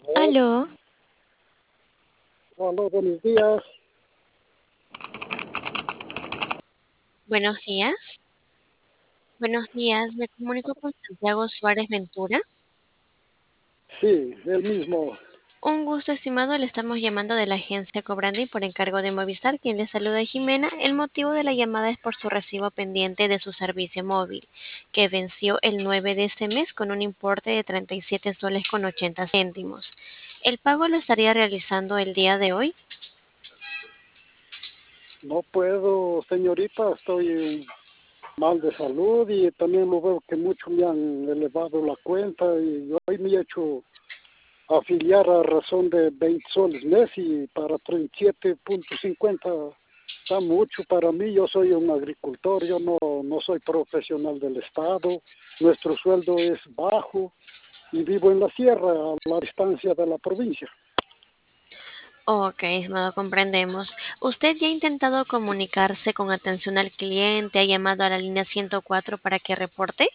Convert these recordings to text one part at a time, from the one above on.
Oh, Aló, hola, buenos días. buenos días. Buenos días, me comunico con Santiago Suárez Ventura. Sí, el mismo. Un gusto, estimado, le estamos llamando de la agencia Cobrandi por encargo de Movistar, quien le saluda Jimena. El motivo de la llamada es por su recibo pendiente de su servicio móvil, que venció el 9 de este mes con un importe de 37 soles con 80 céntimos. ¿El pago lo estaría realizando el día de hoy? No puedo, señorita, estoy mal de salud y también lo veo que mucho me han elevado la cuenta y hoy me he hecho afiliar a razón de 20 soles mes y para 37,50 está mucho para mí. Yo soy un agricultor, yo no soy profesional del Estado, nuestro sueldo es bajo y vivo en la sierra, a la distancia de la provincia. Ok, estimado, comprendemos. ¿Usted ya ha intentado comunicarse con atención al cliente? ¿Ha llamado a la línea 104 para que reporte?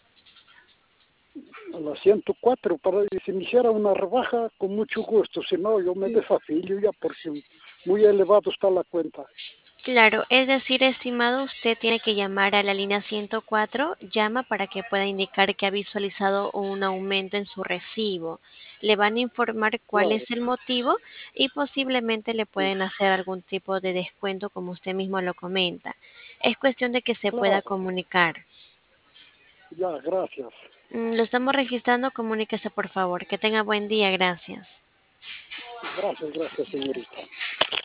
A las 104 para que si me hiciera una rebaja, con mucho gusto. Si no, yo me desafilio ya porque muy elevado está la cuenta. Claro, es decir, estimado, usted tiene que llamar a la línea 104, llama para que pueda indicar que ha visualizado un aumento en su recibo. Le van a informar cuál Claro, es el motivo y posiblemente le sí, pueden hacer algún tipo de descuento, como usted mismo lo comenta. Es cuestión de que se pueda claro. comunicar. Ya, gracias. Lo estamos registrando, comuníquese por favor. Que tenga buen día, gracias. Gracias, gracias, señorita.